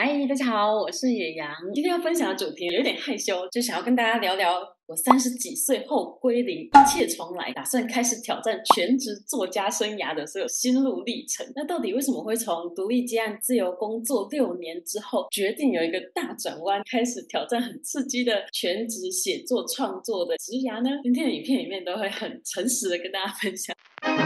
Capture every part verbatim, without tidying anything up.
嗨，大家好，我是野羊。今天要分享的主题有点害羞，就想要跟大家聊聊我三十几岁后归零，一切重来，打算开始挑战全职作家生涯的所有心路历程。那到底为什么会从独立接案自由工作六年之后，决定有一个大转弯，开始挑战很刺激的全职写作创作的职涯呢？今天的影片里面都会很诚实的跟大家分享。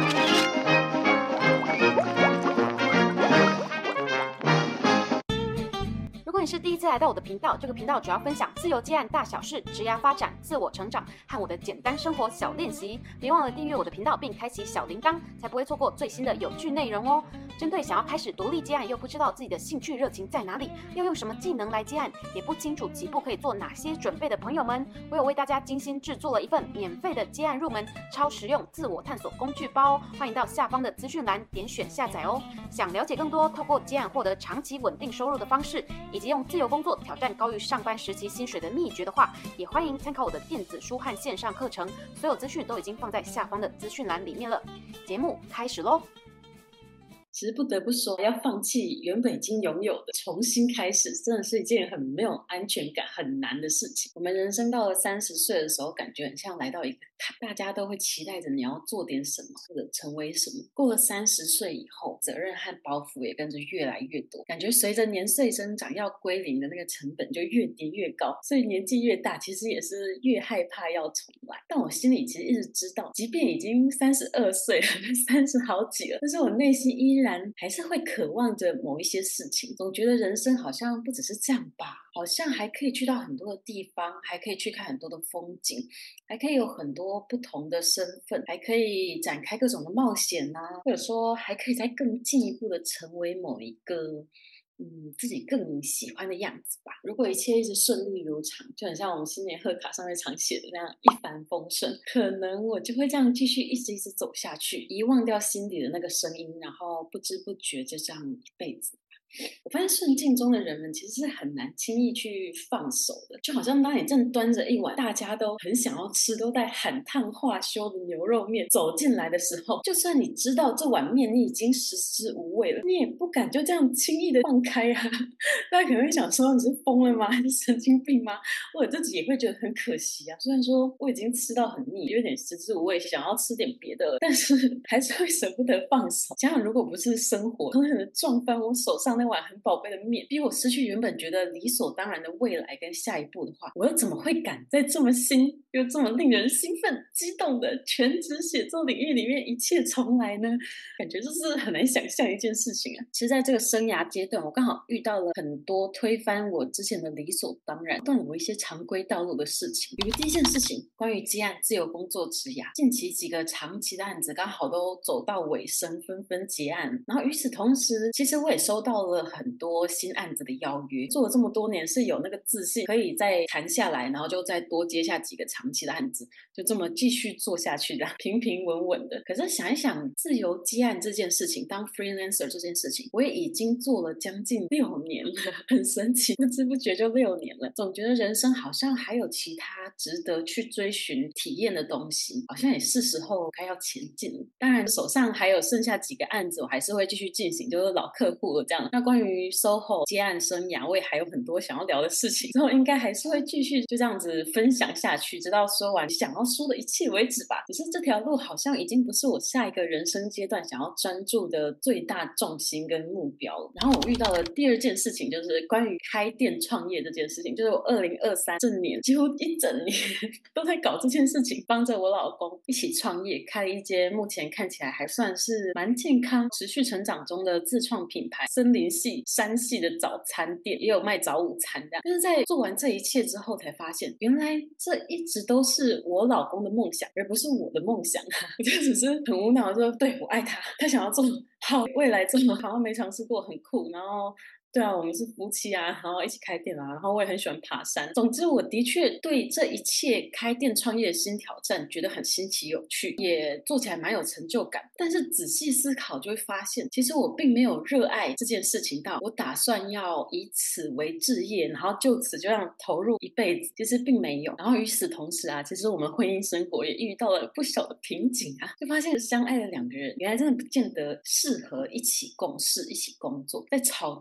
如果你是第一次来到我的频道，这个频道主要分享自由接案大小事、职涯发展、自我成长和我的简单生活小练习。别忘了订阅我的频道并开启小铃铛，才不会错过最新的有趣内容哦。针对想要开始独立接案又不知道自己的兴趣热情在哪里，要用什么技能来接案，也不清楚起步可以做哪些准备的朋友们，我有为大家精心制作了一份免费的接案入门超实用自我探索工具包哦，欢迎到下方的资讯栏点选下载哦。想了解更多透过接案获得长期稳定收入的方式，以及用自由工作挑战高于上班时期薪水的秘诀的话，也欢迎参考我的电子书和线上课程，所有资讯都已经放在下方的资讯栏里面了。节目开始咯。 其实不得不说，要放弃原本已经拥有的，重新开始，真的是一件很没有安全感、很难的事情。我们人生到了三十岁的时候，感觉很像来到一个大家都会期待着你要做点什么或者成为什么。过了三十岁以后，责任和包袱也跟着越来越多，感觉随着年岁增长，要归零的那个成本就越叠越高。所以年纪越大，其实也是越害怕要重来。但我心里其实一直知道，即便已经三十二岁了，三十好几了，但是我内心依然还是会渴望着某一些事情，总觉得人生好像不只是这样吧，好像还可以去到很多的地方，还可以去看很多的风景，还可以有很多不同的身份，还可以展开各种的冒险啊，或者说还可以再更进一步的成为某一个嗯，自己更喜欢的样子吧。如果一切一直顺利如常，就很像我们新年贺卡上面常写的那样一帆风顺，可能我就会这样继续一直一直走下去，遗忘掉心底的那个声音，然后不知不觉就这样一辈子。我发现顺境中的人们其实是很难轻易去放手的，就好像当你正端着一碗大家都很想要吃都在喊烫化休的牛肉面走进来的时候，就算你知道这碗面你已经食之无味了，你也不敢就这样轻易的放开啊。大家可能会想说，你是疯了吗？还是神经病吗？我自己也会觉得很可惜啊，虽然说我已经吃到很腻，有点食之无味，想要吃点别的，但是还是会舍不得放手。想想如果不是生活狠狠的撞翻我手上那碗很宝贝的面，逼我失去原本觉得理所当然的未来跟下一步的话，我又怎么会敢在这么新又这么令人兴奋激动的全职写作领域里面一切重来呢？感觉就是很难想象一件事情啊。其实在这个生涯阶段，我刚好遇到了很多推翻我之前的理所当然，断了我一些常规道路的事情。比如第一件事情，关于接案自由工作职涯，近期几个长期的案子刚好都走到尾声，纷纷结案。然后与此同时，其实我也收到了很多新案子的邀约，做了这么多年是有那个自信可以再谈下来，然后就再多接下几个长期的案子，就这么继续做下去的，平平稳稳的。可是想一想，自由接案这件事情，当 freelancer 这件事情，我也已经做了将近六年了，很神奇，不知不觉就六年了。总觉得人生好像还有其他值得去追寻体验的东西，好像也是时候该要前进了。当然手上还有剩下几个案子，我还是会继续进行，就是老客户了这样。那关于 S O H O 接案生涯，我也还有很多想要聊的事情，之后应该还是会继续就这样子分享下去，直到说完想要说的一切为止吧。只是这条路好像已经不是我下一个人生阶段想要专注的最大重心跟目标了。然后我遇到的第二件事情就是关于开店创业这件事情，就是我二零二三这年几乎一整年都在搞这件事情，帮着我老公一起创业，开了一间目前看起来还算是蛮健康持续成长中的自创品牌森林系山系的早餐店，也有卖早午餐这样。但是在做完这一切之后才发现，原来这一直都是我老公的梦想，而不是我的梦想啊。我就只是很无脑的说，对，我爱他，他想要做好，未来这么好像没尝试过，很酷，然后对啊，我们是夫妻啊，然后一起开店啊，然后我也很喜欢爬山。总之我的确对这一切开店创业的新挑战觉得很新奇有趣，也做起来蛮有成就感。但是仔细思考就会发现，其实我并没有热爱这件事情到我打算要以此为志业，然后就此就这样投入一辈子，其实并没有。然后与此同时啊，其实我们婚姻生活也遇到了不小的瓶颈啊，就发现相爱的两个人原来真的不见得适合一起共事一起工作。在吵最凶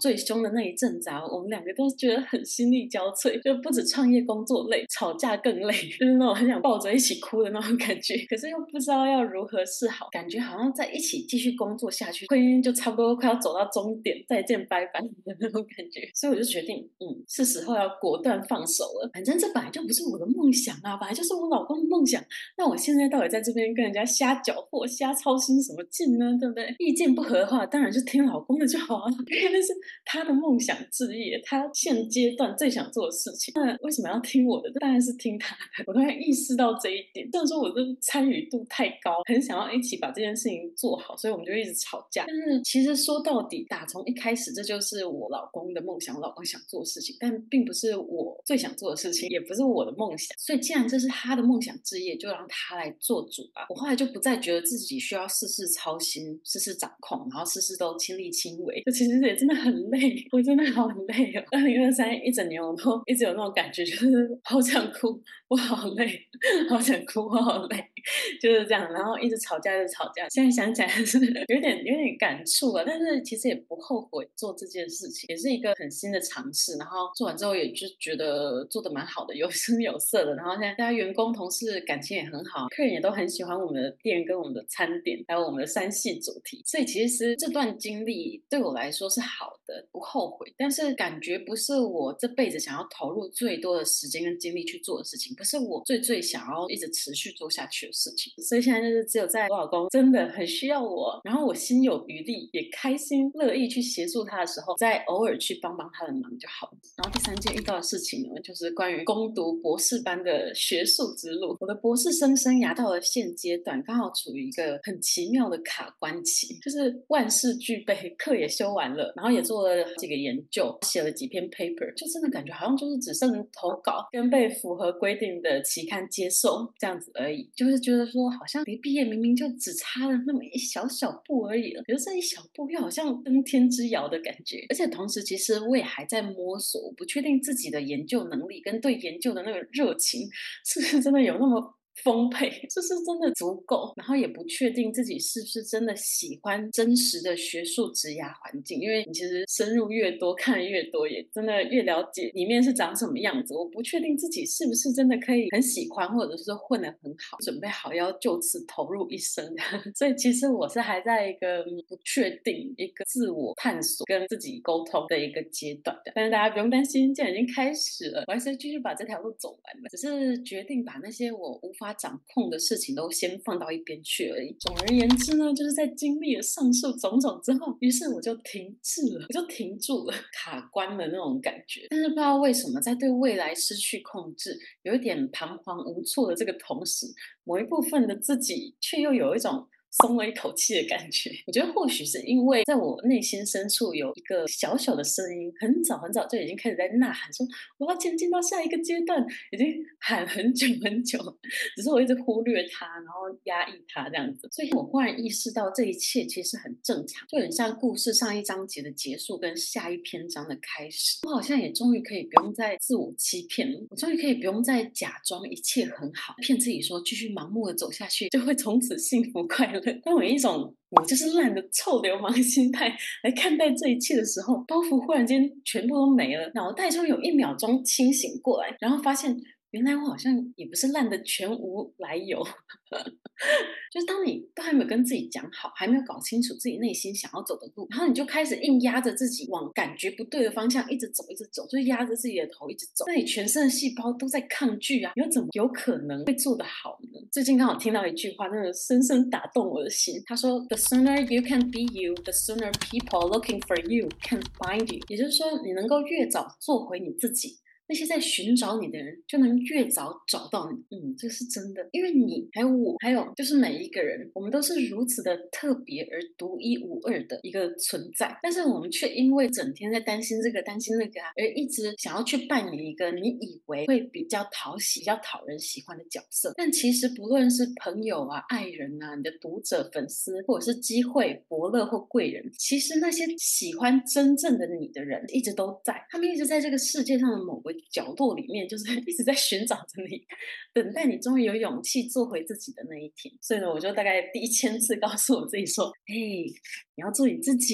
的那一阵子啊，我们两个都觉得很心力交瘁，就不止创业工作累，吵架更累，就是那种很想抱着一起哭的那种感觉，可是又不知道要如何是好，感觉好像在一起继续工作下去，婚姻就差不多快要走到终点，再见拜拜的那种感觉。所以我就决定嗯，是时候要果断放手了，反正这本来就不是我的梦想啊，本来就是我老公的梦想，那我现在到底在这边跟人家瞎搅和瞎操心什么劲呢，对不对？意见不合的话当然就听老公的就好啊，因为那是他的梦想志业，他现阶段最想做的事情，那为什么要听我的？当然是听他的。我突然意识到这一点，虽然说我的参与度太高，很想要一起把这件事情做好，所以我们就一直吵架。但是其实说到底，打从一开始这就是我老公的梦想，我老公想做的事情，但并不是我最想做的事情，也不是我的梦想。所以既然这是他的梦想志业，就让他来做主吧。我后来就不再觉得自己需要事事操心，事事掌控，然后事事都亲力亲为，就其实也真的很累，我真的好累哦。二零二三一整年我都一直有那种感觉，就是好想哭，我好累，好想哭，我好累，就是这样，然后一直吵架，一直吵架。现在想起来是有点有点感触啊，但是其实也不后悔做这件事情，也是一个很新的尝试。然后做完之后也就觉得做得蛮好的，有声有色的。然后现在大家员工同事感情也很好，客人也都很喜欢我们的店跟我们的餐点，还有我们的三系主题。所以其实这段经历对我来说是好的，不后悔。但是感觉不是我这辈子想要投入最多的时间跟精力去做的事情，不是我最最想要一直持续做下去的事情。所以现在就是只有在我老公真的很需要我，然后我心有余力，也开心乐意去协助他的时候，再偶尔去帮帮他的忙就好。然后第三件遇到的事情呢，就是关于攻读博士班的学术之路。我的博士生生涯到了现阶段，刚好处于一个很奇妙的卡关期，就是万事俱备，课也修完了，然后也做了几个研究，写了几篇 paper， 就真的感觉好像就是只剩投稿跟被符合规定的期刊接受这样子而已，就是觉得说好像离毕业明明就只差了那么一小小步而已了，可是这一小步又好像登天之遥的感觉。而且同时其实我也还在摸索，我不确定自己的研究能力跟对研究的那个热情是不是真的有那么丰沛，是不是真的足够，然后也不确定自己是不是真的喜欢真实的学术职涯环境，因为你其实深入越多看越多，也真的越了解里面是长什么样子，我不确定自己是不是真的可以很喜欢，或者是混得很好，准备好要就此投入一生所以其实我是还在一个不确定，一个自我探索跟自己沟通的一个阶段的。但是大家不用担心，既然已经开始了，我还是继续把这条路走完了，只是决定把那些我无法掌控的事情都先放到一边去而已。总而言之呢，就是在经历了上述种种之后，于是我就停滞了，我就停住了，卡关了那种感觉。但是不知道为什么，在对未来失去控制，有一点彷徨无措的这个同时，某一部分的自己却又有一种松了一口气的感觉。我觉得或许是因为在我内心深处有一个小小的声音，很早很早就已经开始在呐喊说我要前进到下一个阶段，已经喊很久很久了，只是我一直忽略它，然后压抑它这样子。所以我忽然意识到这一切其实很正常，就很像故事上一章节的结束跟下一篇章的开始。我好像也终于可以不用再自我欺骗了，我终于可以不用再假装一切很好，骗自己说继续盲目的走下去就会从此幸福快乐。当我以一种我就是烂的臭流氓心态来看待这一切的时候，包袱忽然间全部都没了，脑袋中有一秒钟清醒过来，然后发现原来我好像也不是烂的全无来由就是当你都还没有跟自己讲好，还没有搞清楚自己内心想要走的路，然后你就开始硬压着自己往感觉不对的方向一直走一直走，就压着自己的头一直走，那你全身的细胞都在抗拒啊，你又怎么有可能会做得好呢？最近刚好听到一句话，真的深深打动我的心，他说 The sooner you can be you, the sooner people looking for you can find you。 也就是说你能够越早做回你自己，那些在寻找你的人就能越早找到你。嗯，这是真的，因为你还有我还有就是每一个人，我们都是如此的特别而独一无二的一个存在，但是我们却因为整天在担心这个担心那个啊，而一直想要去扮演一个你以为会比较讨喜比较讨人喜欢的角色。但其实不论是朋友啊爱人啊你的读者粉丝，或者是机会伯乐或贵人，其实那些喜欢真正的你的人一直都在，他们一直在这个世界上的某个角落里面，就是一直在寻找着你，等待你终于有勇气做回自己的那一天。所以呢，我就大概第一千次告诉我自己说，嘿，你要做你自己，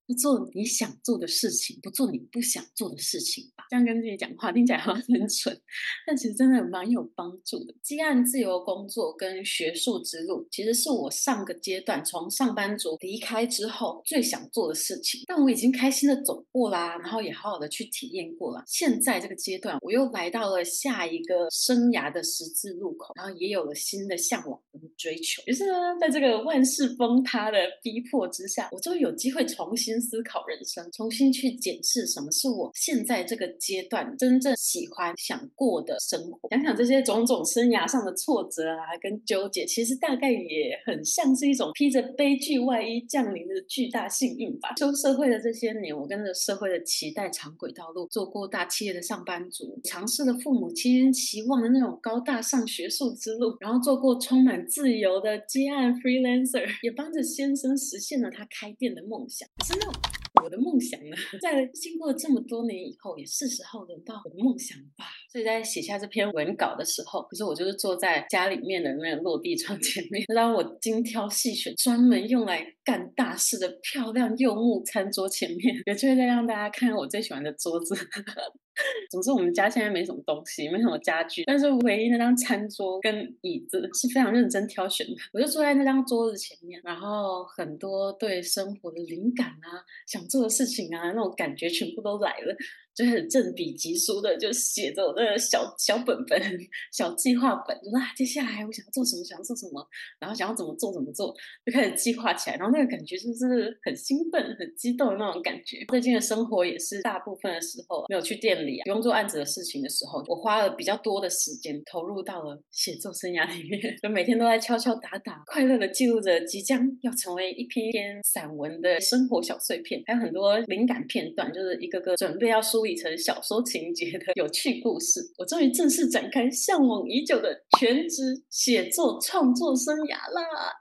不做你想做的事情，不做你不想做的事情吧。这样跟自己讲话听起来好像很蠢，但其实真的蛮有帮助的。接案自由工作跟学术之路，其实是我上个阶段从上班族离开之后最想做的事情。但我已经开心的走过啦，然后也好好的去体验过了。现在这个阶段，我又来到了下一个生涯的十字路口，然后也有了新的向往跟追求。于是呢，在这个万事崩塌的逼迫之下，我终于有机会重新思考人生，重新去检视什么是我现在这个阶段真正喜欢想过的生活。想想这些种种生涯上的挫折啊跟纠结，其实大概也很像是一种披着悲剧外衣降临的巨大幸运吧。出社会的这些年，我跟着社会的期待长轨道路，做过大企业的上班族，尝试了父母期间期望的那种高大上学术之路，然后做过充满自由的接案 freelancer， 也帮着先生实现了他开店的梦想。可是那种我的梦想呢，在经过这么多年以后，也是时候轮到我的梦想吧。所以在写下这篇文稿的时候，可是我就是坐在家里面的那个落地窗前面，让我精挑细选专门用来干大事的漂亮柚木餐桌前面，有机会再让大家看看我最喜欢的桌子。总之我们家现在没什么东西，没什么家具，但是唯一那张餐桌跟椅子是非常认真挑选的。我就坐在那张桌子前面，然后很多对生活的灵感啊，想做的事情啊，那种感觉全部都来了，就很正笔疾书的就写着我的小小本本小计划本，就说啊接下来我想要做什么想要做什么，然后想要怎么做怎么做，就开始计划起来。然后那个感觉就是很兴奋很激动的那种感觉。最近的生活也是大部分的时候没有去店里啊，不用做案子的事情的时候，我花了比较多的时间投入到了写作生涯里面，就每天都在敲敲打打，快乐的记录着即将要成为一篇一篇散文的生活小碎片，还有很多灵感片段，就是一个个准备要梳理成小说情节的有趣故事。我终于正式展开向往已久的全职写作创作生涯啦！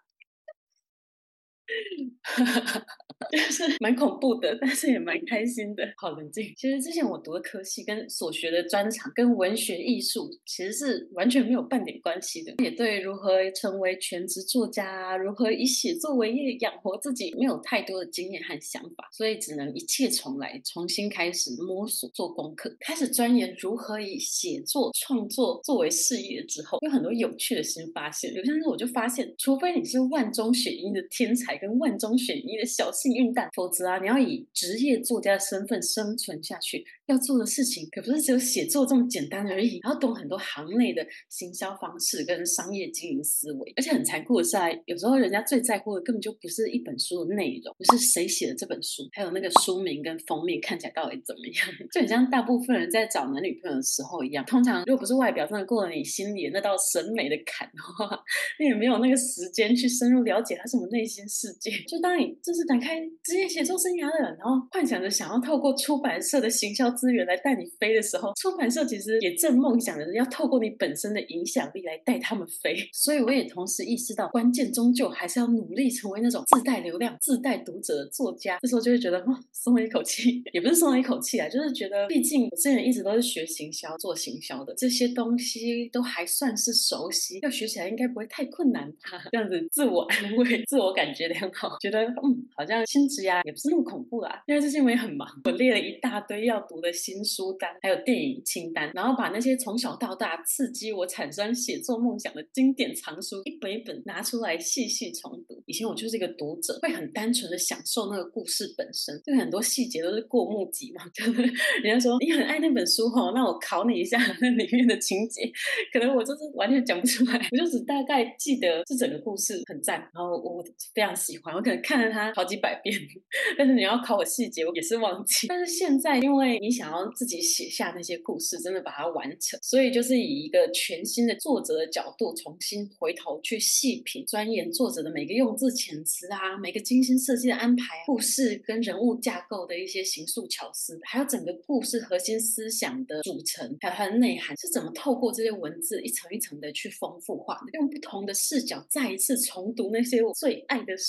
就是蛮恐怖的，但是也蛮开心的。好冷静。其实之前我读的科系跟所学的专长跟文学艺术其实是完全没有半点关系的，也对如何成为全职作家啊，如何以写作为业养活自己没有太多的经验和想法，所以只能一切重来，重新开始摸索做功课，开始钻研如何以写作创作作为事业之后，有很多有趣的新发现。有些时候我就发现，除非你是万中选一的天才跟万中选一的小幸运蛋，否则啊，你要以职业作家的身份生存下去，要做的事情可不是只有写作这么简单而已，还要懂很多行内的行销方式跟商业经营思维。而且很残酷的是啊，有时候人家最在乎的根本就不是一本书的内容，不是谁写的这本书，还有那个书名跟封面看起来到底怎么样。就很像大部分人在找男女朋友的时候一样，通常如果不是外表真的过了你心里的那道审美的坎的话，你也没有那个时间去深入了解他什么内心世界。就当你正式展开职业写作生涯的，然后幻想着想要透过出版社的行销资源来带你飞的时候，出版社其实也正梦想着要透过你本身的影响力来带他们飞。所以我也同时意识到，关键终究还是要努力成为那种自带流量自带读者的作家。这时候就会觉得哦，松了一口气。也不是松了一口气啊，就是觉得毕竟我之前一直都是学行销做行销的，这些东西都还算是熟悉，要学起来应该不会太困难吧。这样子自我安慰自我感觉良好，觉得嗯好像新职涯也不是那么恐怖啦。因为最近我也很忙，我列了一大堆要读的新书单还有电影清单，然后把那些从小到大刺激我产生写作梦想的经典藏书一本一本拿出来细细重读。以前我就是一个读者，会很单纯的享受那个故事本身，就很多细节都是过目即忘。就是人家说你很爱那本书齁，那我考你一下那里面的情节，可能我就是完全讲不出来，我就只大概记得这整个故事很赞，然后我非常喜欢，我可能看了它好几百遍，但是你要考我细节我也是忘记。但是现在因为你想要自己写下那些故事，真的把它完成，所以就是以一个全新的作者的角度重新回头去细品钻研作者的每个用字遣词啊，每个精心设计的安排，故事跟人物架构的一些形塑巧思，还有整个故事核心思想的组成还有它的内涵是怎么透过这些文字一层一层的去丰富化的，用不同的视角再一次重读那些我最爱的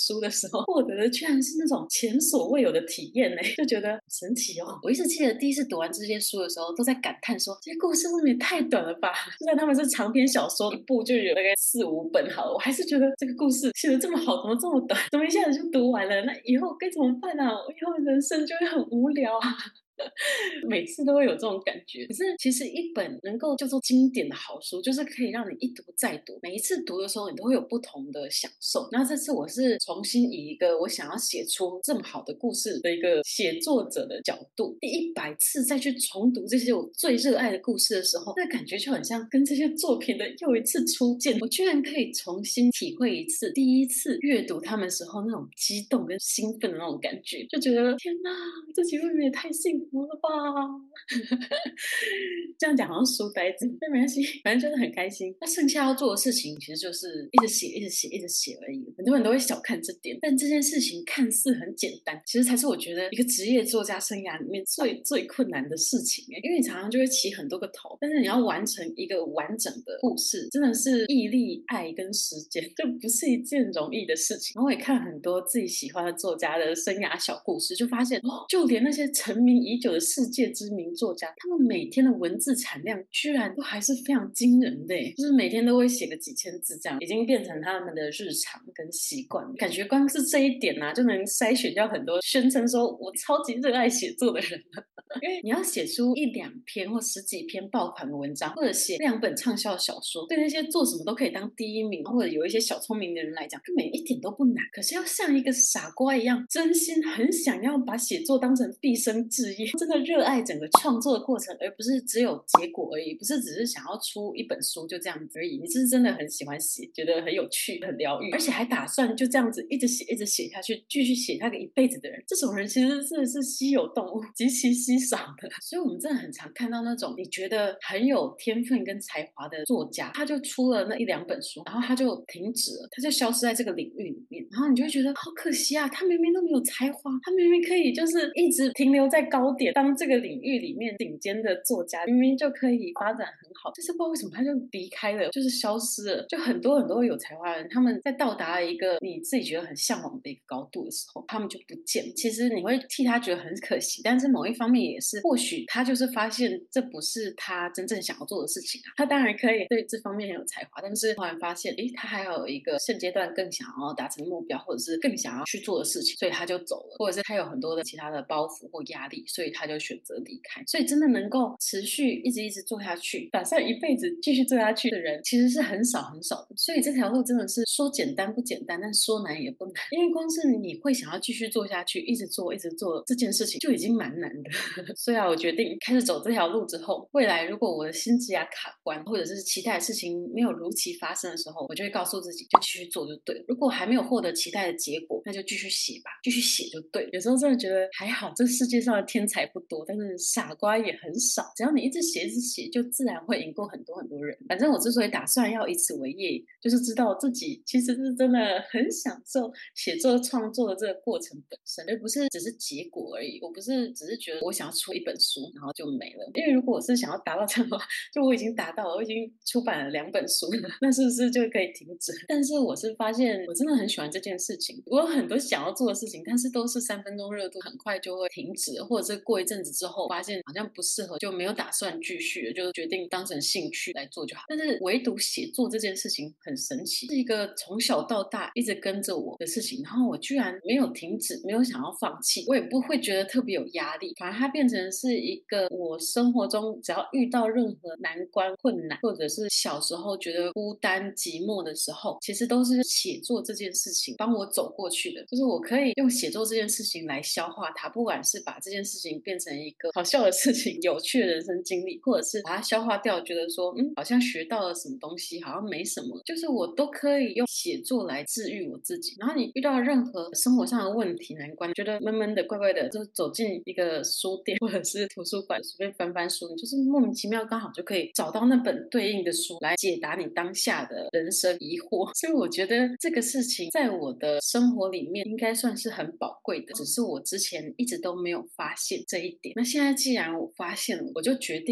书的时候，获得的居然是那种前所未有的体验呢，就觉得很神奇哦。我一直记得第一次读完这些书的时候，都在感叹说，这些故事未免也太短了吧，就算他们是长篇小说，一部就有大概四五本好了，我还是觉得这个故事写得这么好，怎么这么短，怎么一下子就读完了，那以后该怎么办啊？我以后人生就会很无聊啊。每次都会有这种感觉。可是其实一本能够叫做经典的好书，就是可以让你一读再读，每一次读的时候你都会有不同的享受。那这次我是重新以一个我想要写出这么好的故事的一个写作者的角度，第一百次再去重读这些我最热爱的故事的时候，那感觉就很像跟这些作品的又一次初见，我居然可以重新体会一次第一次阅读他们时候那种激动跟兴奋的那种感觉，就觉得天哪，自己未免也太幸福了吧。这样讲好像书呆子，但没关系，反正就是很开心。那剩下要做的事情其实就是一直写一直写一直写而已，很多人都会小看这点，但这件事情看似很简单，其实才是我觉得一个职业作家生涯里面最最困难的事情。因为你常常就会起很多个头，但是你要完成一个完整的故事，真的是毅力、爱跟时间，这不是一件容易的事情。然后我也看很多自己喜欢的作家的生涯小故事，就发现哦，就连那些成名已久的世界知名作家，他们每天的文字产量居然都还是非常惊人的耶，就是每天都会写个几千字，这样已经变成他们的日常跟习惯，感觉光是这一点啊就能筛选掉很多宣称说我超级热爱写作的人了。因为你要写出一两篇或十几篇爆款的文章，或者写两本畅销小说，对那些做什么都可以当第一名或者有一些小聪明的人来讲，根本一点都不难。可是要像一个傻瓜一样，真心很想要把写作当成毕生志业，真的热爱整个创作的过程，而不是只有结果而已，不是只是想要出一本书就这样子而已。你是真的很喜欢写，觉得很有趣很疗愈，而且还打算就这样子一直写一直写下去，继续写他个一辈子的人，这种人其实真的是稀有动物，极其稀少的。所以我们真的很常看到那种你觉得很有天分跟才华的作家，他就出了那一两本书，然后他就停止了，他就消失在这个领域里面，然后你就会觉得好可惜啊，他明明都没有才华，他明明可以就是一直停留在高点，当这个领域里面顶尖的作家，明明就可以发展很好，就是不知道为什么他就离开了，就是消失了。就很多很多有才华的人，他们在到达了一个你自己觉得很向往的一个高度的时候，他们就不见。其实你会替他觉得很可惜，但是某一方面也是或许他就是发现这不是他真正想要做的事情啊。他当然可以对这方面很有才华，但是突然发现诶他还有一个现阶段更想要达成目标，或者是更想要去做的事情，所以他就走了，或者是他有很多的其他的包袱或压力，所以他就选择离开。所以真的能够持续一直一直做下去，打算一辈子继续做下去的人其实是很少很少的。所以这条路真的是说简单不简单，但说难也不难，因为光是你会想要继续做下去，一直做一直做这件事情就已经蛮难的。所以啊，我决定开始走这条路之后，未来如果我的新职涯卡关，或者是期待的事情没有如期发生的时候，我就会告诉自己就继续做就对了。如果还没有获得期待的结果，那就继续写吧，继续写就对了。有时候真的觉得还好，这世界上的天才不多，但是傻瓜也很少。只要你一直写一直写，就自然会赢过很多很多人。反正我之所以打算要以此为业，就是知道自己其实是真的很享受写作创作的这个过程本身，而不是只是结果而已。我不是只是觉得我想要出一本书然后就没了，因为如果我是想要达到这样的话，就我已经达到了，我已经出版了两本书了，那是不是就可以停止？但是我是发现我真的很喜欢这件事情，我有很多想要做的事情，但是都是三分钟热度，很快就会停止，或者是过一阵子之后发现好像不适合，就没有打算继续了，就决定当成兴趣来做就好。但是唯独写作这件事情很神奇，是一个从小到大一直跟着我的事情，然后我居然没有停止，没有想要放弃，我也不会觉得特别有压力，反而它变成是一个我生活中只要遇到任何难关困难，或者是小时候觉得孤单寂寞的时候，其实都是写作这件事情帮我走过去的。就是我可以用写作这件事情来消化它，不管是把这件事情变成一个好笑的事情，有趣的人生经历，或者是把它消化掉，觉得说嗯好像学到了什么东西，好像没什么，就是我都可以用写作来治愈我自己。然后你遇到任何生活上的问题难关，觉得闷闷的怪怪的，就走进一个书店或者是图书馆随便翻翻书，你就是莫名其妙刚好就可以找到那本对应的书来解答你当下的人生疑惑。所以我觉得这个事情在我的生活里面应该算是很宝贵的，只是我之前一直都没有发现这一点。那现在既然我发现了，我就决定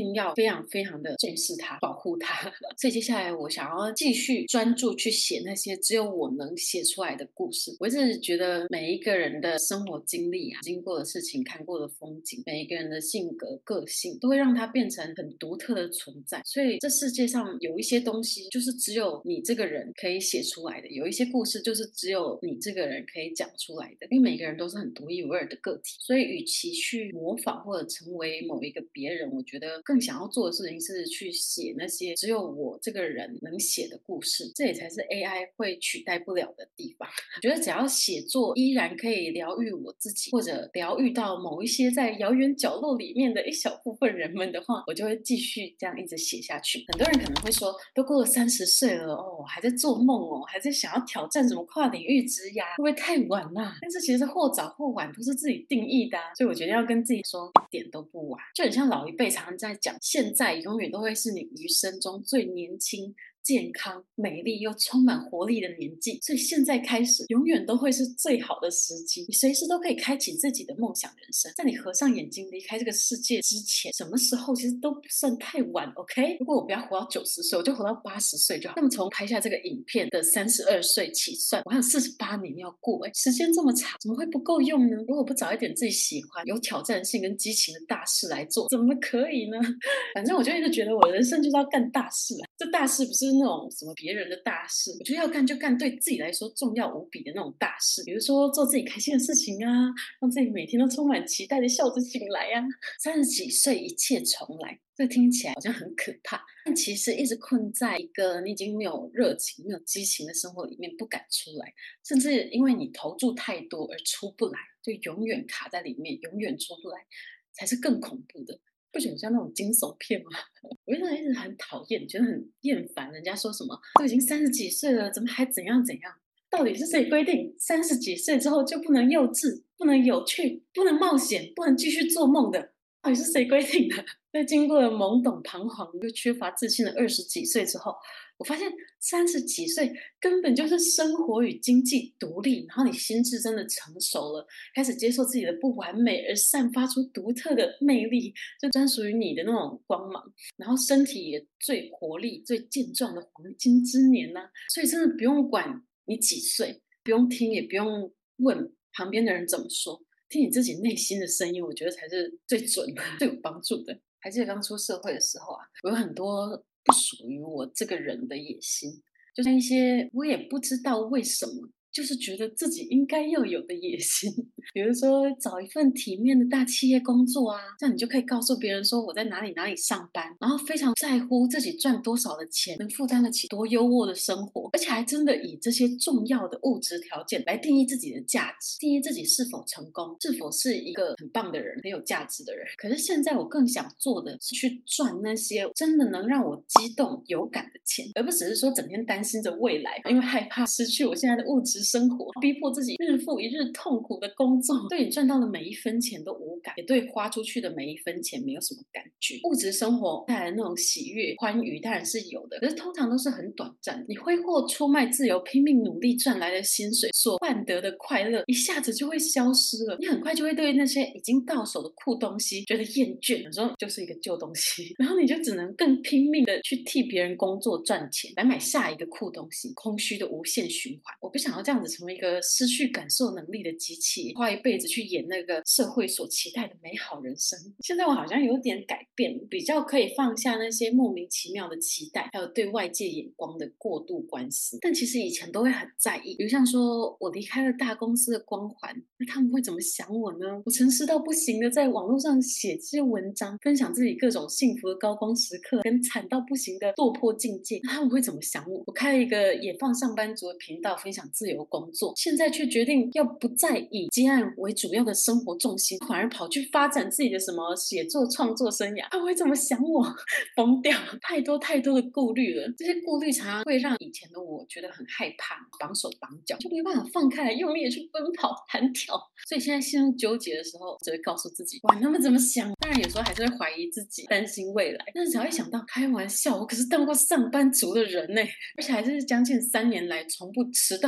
定要非常非常的重视它，保护它。所以接下来我想要继续专注去写那些只有我能写出来的故事。我一直觉得每一个人的生活经历啊，经过的事情，看过的风景，每一个人的性格个性都会让它变成很独特的存在。所以这世界上有一些东西就是只有你这个人可以写出来的，有一些故事就是只有你这个人可以讲出来的，因为每个人都是很独一无二的个体。所以与其去模仿或者成为某一个别人，我觉得更想要做的事情是去写那些只有我这个人能写的故事，这也才是 A I 会取代不了的地方。我觉得只要写作依然可以疗愈我自己，或者疗愈到某一些在遥远角落里面的一小部分人们的话，我就会继续这样一直写下去。很多人可能会说，都过了三十岁了哦，还在做梦哦，还在想要挑战什么跨领域职涯，会不会太晚啦？但是其实或早或晚都是自己定义的啊，所以我觉得要跟自己说一点都不晚。就很像老一辈常常在讲，现在永远都会是你余生中最年轻健康美丽又充满活力的年纪，所以现在开始永远都会是最好的时机，你随时都可以开启自己的梦想人生。在你合上眼睛离开这个世界之前，什么时候其实都不算太晚 OK。 如果我不要活到九十岁，我就活到八十岁就好。那么从拍下这个影片的三十二岁起算，我还有四十八年要过，诶时间这么长，怎么会不够用呢？如果不找一点自己喜欢有挑战性跟激情的大事来做，怎么可以呢？反正我就一直觉得我的人生就是要干大事啊，这大事不是那种什么别人的大事，我觉得要干就干对自己来说重要无比的那种大事，比如说做自己开心的事情啊，让自己每天都充满期待的笑着醒来啊。三十几岁一切重来，这听起来好像很可怕，但其实一直困在一个你已经没有热情没有激情的生活里面不敢出来，甚至因为你投注太多而出不来，就永远卡在里面永远出不来，才是更恐怖的。不觉得像那种惊悚片吗？我真的一直很讨厌，觉得很厌烦人家说什么都已经三十几岁了怎么还怎样怎样，到底是谁规定三十几岁之后就不能幼稚不能有趣不能冒险不能继续做梦的？到底是谁规定的？在经过了懵懂彷徨又缺乏自信的二十几岁之后，我发现三十几岁根本就是生活与经济独立，然后你心智真的成熟了，开始接受自己的不完美，而散发出独特的魅力，就专属于你的那种光芒，然后身体也最活力最健壮的黄金之年啊。所以真的不用管你几岁，不用听也不用问旁边的人怎么说，听你自己内心的声音，我觉得才是最准的最有帮助的。还记得刚出社会的时候啊，我有很多不属于我这个人的野心，就像一些我也不知道为什么就是觉得自己应该要有的野心。比如说找一份体面的大企业工作啊，这样你就可以告诉别人说我在哪里哪里上班，然后非常在乎自己赚多少的钱，能负担得起多优渥的生活，而且还真的以这些重要的物质条件来定义自己的价值，定义自己是否成功，是否是一个很棒的人，很有价值的人。可是现在我更想做的是去赚那些真的能让我激动有感的钱，而不只是说整天担心着未来，因为害怕失去我现在的物质生活，逼迫自己日复一日痛苦的工作，对你赚到的每一分钱都无感，也对花出去的每一分钱没有什么感觉。物质生活带来的那种喜悦欢愉当然是有的，可是通常都是很短暂，你挥霍出卖自由拼命努力赚来的薪水所换得的快乐一下子就会消失了，你很快就会对那些已经到手的酷东西觉得厌倦，有时候就是一个旧东西，然后你就只能更拼命的去替别人工作赚钱来买下一个酷东西，空虚的无限循环。我不想要这样子成为一个失去感受能力的机器，花一辈子去演那个社会所期待的美好人生。现在我好像有点改变，比较可以放下那些莫名其妙的期待，还有对外界眼光的过度关心。但其实以前都会很在意，比如像说我离开了大公司的光环，那他们会怎么想我呢？我诚实到不行的在网络上写这些文章，分享自己各种幸福的高光时刻，跟惨到不行的落魄境界，那他们会怎么想我？我开了一个野放上班族的频道，分享自由工作，现在却决定要不再以接案为主要的生活重心，反而跑去发展自己的什么写作创作生涯，他们会怎么想我？疯掉，太多太多的顾虑了，这些顾虑常常会让以前的我觉得很害怕，绑手绑脚，就没办法放开来用力的去奔跑弹跳。所以现在陷入纠结的时候，只会告诉自己哇他们怎么想，当然有时候还是会怀疑自己，担心未来，但是只要一想到开玩笑，我可是当过上班族的人呢，而且还是将近三年来从不迟到早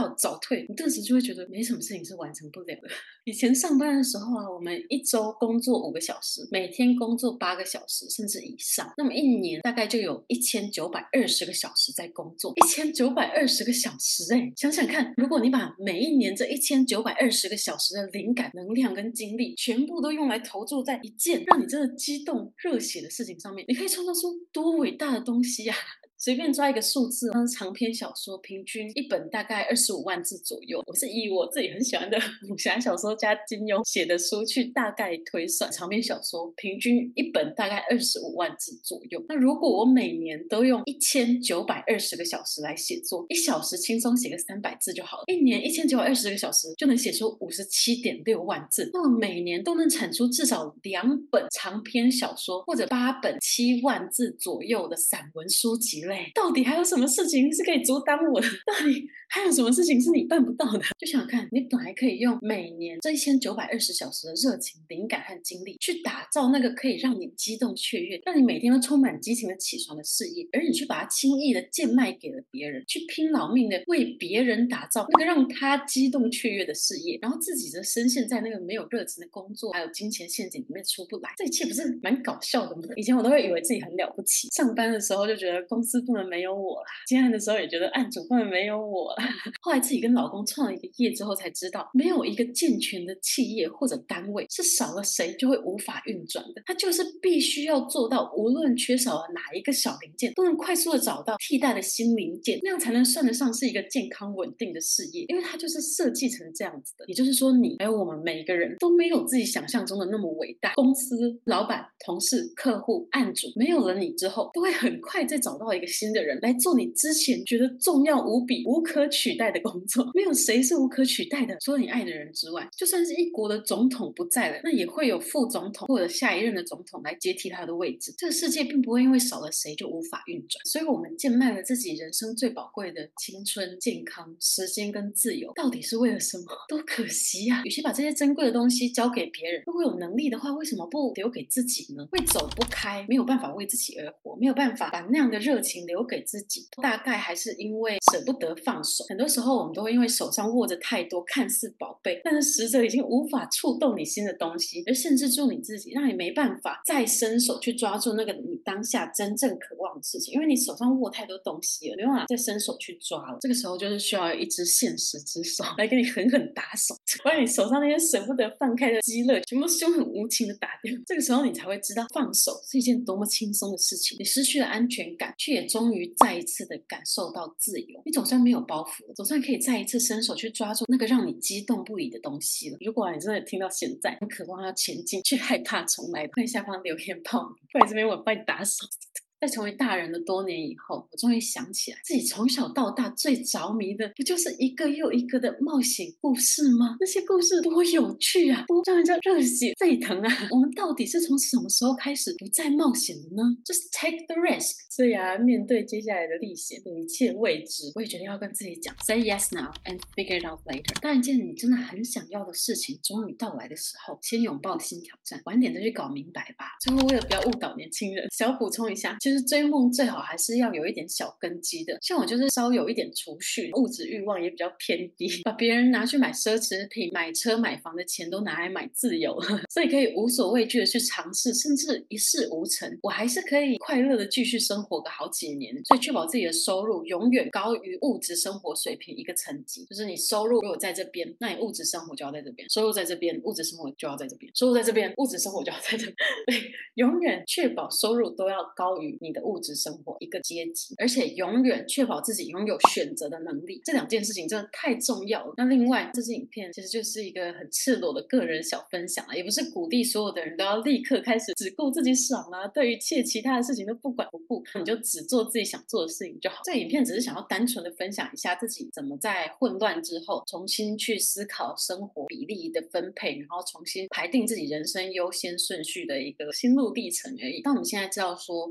退，你顿时就会觉得没什么事情是完成不了的。以前上班的时候啊，我们一周工作五个小时，每天工作八个小时甚至以上，那么一年大概就有一千九百二十个小时在工作。一千九百二十个小时哎、欸，想想看，如果你把每一年这一千九百二十个小时的灵感、能量跟精力全部都用来投注在一件让你真的激动热血的事情上面，你可以创造出多伟大的东西啊！随便抓一个数字，长篇小说平均一本大概二十五万字左右。我是以我自己很喜欢的武侠小说家金庸写的书去大概推算，长篇小说平均一本大概二十五万字左右。那如果我每年都用一千九百二十个小时来写作，一小时轻松写个三百字就好了，一年一千九百二十个小时就能写出五十七点六万字。那么每年都能产出至少两本长篇小说或者八本七万字左右的散文书籍类。到底还有什么事情是可以阻挡我的？到底还有什么事情是你办不到的？就想想看，你本来可以用每年这一千九百二十小时的热情、灵感和精力去打造那个可以让你激动雀跃、让你每天都充满激情的起床的事业，而你去把它轻易的贱卖给了别人，去拼老命的为别人打造那个让他激动雀跃的事业，然后自己则深陷在那个没有热情的工作还有金钱陷阱里面出不来。这一切不是蛮搞笑的吗？以前我都会以为自己很了不起，上班的时候就觉得公司不能没有我啦，接案的时候也觉得案主不能没有我啦。后来自己跟老公创了一个业之后才知道，没有一个健全的企业或者单位是少了谁就会无法运转的，它就是必须要做到无论缺少了哪一个小零件都能快速的找到替代的新零件，那样才能算得上是一个健康稳定的事业，因为它就是设计成这样子的。也就是说，你还有我们每一个人都没有自己想象中的那么伟大，公司、老板、同事、客户、案主没有了你之后，都会很快再找到一个新的人来做你之前觉得重要无比、无可取代的工作。没有谁是无可取代的，除了你爱的人之外，就算是一国的总统不在了，那也会有副总统或者下一任的总统来接替他的位置。这个世界并不会因为少了谁就无法运转，所以我们贱卖了自己人生最宝贵的青春、健康、时间跟自由，到底是为了什么？多可惜啊！与其把这些珍贵的东西交给别人，如果有能力的话，为什么不留给自己呢？会走不开，没有办法为自己而活，没有办法把那样的热情留给自己，大概还是因为舍不得放手。很多时候我们都会因为手上握着太多看似宝贝，但是实则已经无法触动你心的东西，而限制住你自己，让你没办法再伸手去抓住那个你当下真正渴望的事情，因为你手上握太多东西了，没办法再伸手去抓了。这个时候就是需要一只现实之手来给你狠狠打手，把你手上那些舍不得放开的积乐全部凶狠无情的打掉。这个时候你才会知道放手是一件多么轻松的事情。你失去了安全感，却也终于再一次的感受到自由。你总算没有包袱了，总算可以再一次伸手去抓住那个让你激动不已的东西了。如果你真的听到现在很渴望要前进，却害怕重来，欢迎下方留言报名，不然这边我帮你打手。在成为大人的多年以后，我终于想起来，自己从小到大最着迷的，不就是一个又一个的冒险故事吗？那些故事多有趣啊，多让人家热血沸腾啊！我们到底是从什么时候开始不再冒险的呢？就是 take the risk。所以啊，面对接下来的历险，一切未知，我也决定要跟自己讲 ，say yes now and figure it out later。当一件你真的很想要的事情终于到来的时候，先拥抱新挑战，晚点再去搞明白吧。最后，为了不要误导年轻人，小补充一下，其实追梦最好还是要有一点小根基的。像我就是稍有一点储蓄，物质欲望也比较偏低，把别人拿去买奢侈品、买车、买房的钱都拿来买自由，所以可以无所畏惧的去尝试，甚至一事无成，我还是可以快乐的继续生活个好几年。所以确保自己的收入永远高于物质生活水平一个层级，就是你收入如果在这边，那你物质生活就要在这边；收入在这边，物质生活就要在这边；收入在这边，物质生活就要在这边。对，永远确保收入都要高于你的物质生活一个阶级，而且永远确保自己拥有选择的能力。这两件事情真的太重要了。那另外，这支影片其实就是一个很赤裸的个人小分享啊，也不是鼓励所有的人都要立刻开始只顾自己爽啊，对于一切其他的事情都不管不顾，你就只做自己想做的事情就好。这个影片只是想要单纯的分享一下自己怎么在混乱之后重新去思考生活比例的分配，然后重新排定自己人生优先顺序的一个心路历程而已。当我们现在知道说自己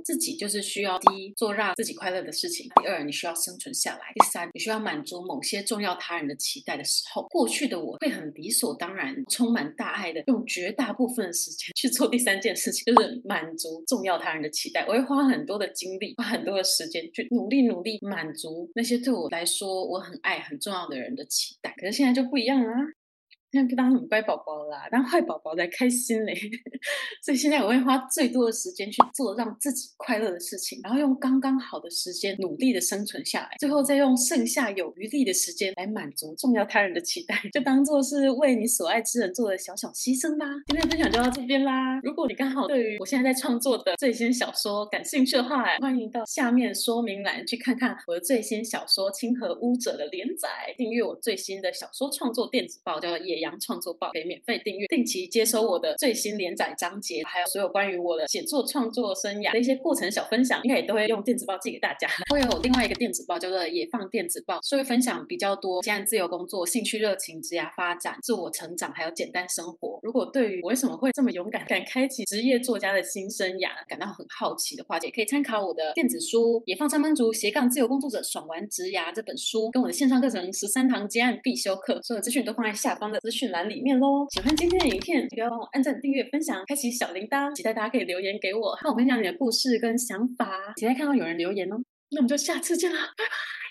就是需要第一做让自己快乐的事情，第二你需要生存下来，第三你需要满足某些重要他人的期待的时候，过去的我会很理所当然充满大爱的用绝大部分的时间去做第三件事情，就是满足重要他人的期待。我会花很多的精力，花很多的时间去努力努力满足那些对我来说我很爱很重要的人的期待。可是现在就不一样了啊，现在不当很乖宝宝啦，当坏宝宝才开心嘞。所以现在我会花最多的时间去做让自己快乐的事情，然后用刚刚好的时间努力的生存下来，最后再用剩下有余力的时间来满足重要他人的期待，就当做是为你所爱之人做的小小牺牲吧。今天的分享就到这边啦。如果你刚好对于我现在在创作的最新小说感兴趣的话，欢迎到下面说明栏去看看我的最新小说《清河巫者》的连载，订阅我最新的小说创作电子报，叫做野羊创作报，可以免费订阅，定期接收我的最新连载章节，还有所有关于我的写作创作生涯的一些过程小分享，应该也都会用电子报寄给大家。会有另外一个电子报叫做野放电子报，是会分享比较多现在自由工作、兴趣热情、职业发展、自我成长还有简单生活。如果对于我为什么会这么勇敢敢开启职业作家的新生涯感到很好奇的话，也可以参考我的电子书《野放上班族斜杠自由工作者爽玩职涯》这本书，跟我的线上课程十三堂接案必修课，所有资讯都放在下方的资讯栏里面咯。喜欢今天的影片，记得要帮我按赞、订阅、分享，开启小铃铛，期待大家可以留言给我，和我分享你的故事跟想法，期待看到有人留言哦。那我们就下次见啦，拜拜。